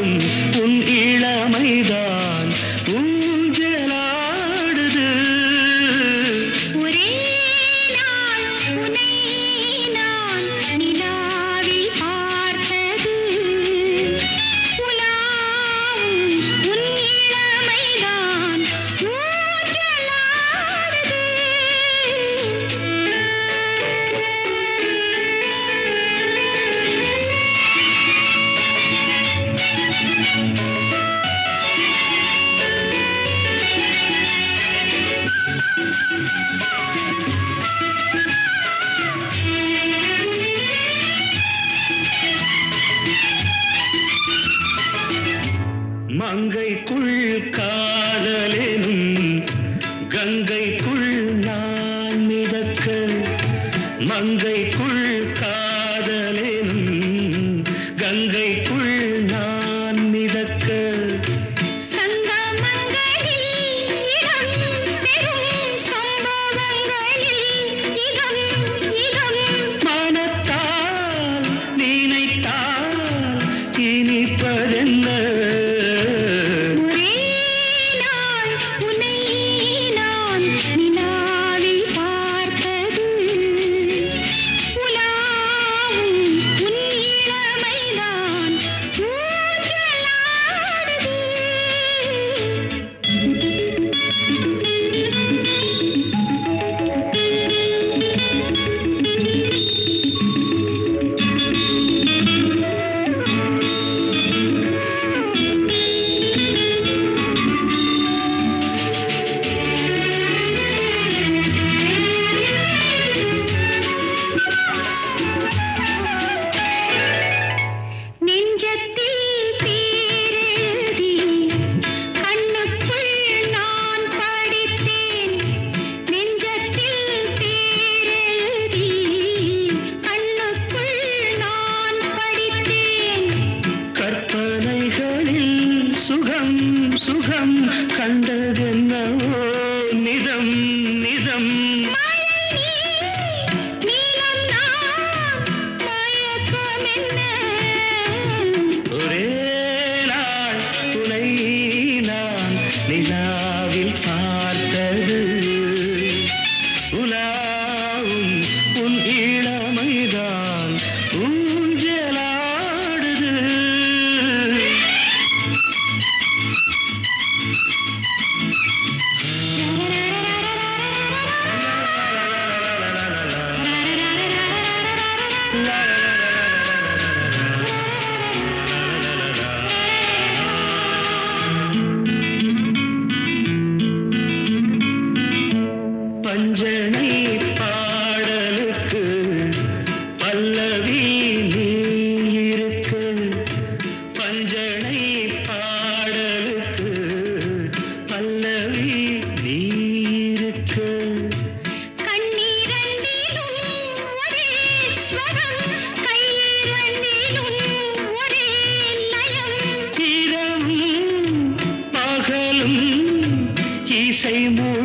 உன் இளமைதான் ஊஞ்சலாடுது. ஒரே நாள் உன்னை நான் நிலாவில் பார்த்தது. உலாவும் உன் இளமைதான் ஊஞ்சலாடுது. மங்கைக்குள் காதலெனும் கங்கைக்குள் நான் மிதக்க, மங்கைக்குள் காதலெனும் கங்கைக்குள் நான் மிதக்க. சங்கமங்களில் இடம் பெறும் சம்பவங்களில் இதம் இதம் மனத்தால் நினைத்தால் இனிப்பதென்ன. ஒரே நாள் உன்னை நான் நிலாவில் பார்த்தது. உலாவும் உன் இளமைதான் ஊஞ்சலாடுது. நெஞ்சத்தில் பேரெழுதி கண்ணுக்குள் நான் படித்தேன். நெஞ்சத்தில் பேரெழுதி கண்ணுக்குள் நான் படித்தேன். கற்பனைகளில் சுகம் சுகம் கண்டதென்னவோ நிதம் நிதம். மழை நீலம் நான் மயக்கமென்ன. ஒரே நாள் துணை நான் நிலாவில் பார்த்தது. உலாவும் உன் இளமைதான் ஊஞ்சலாடுது. பஞ்சனை பாடலுக்கு பல்லவி நீ இருக்க, பஞ்சனை பாடலுக்கு பல்லவி நீ இருக்க. கண்ணீரண்டிலும் ஒரே ஸ்வரம், கையிரண்டிலும் ஒரே லயம். இரவும் பகலும் இசை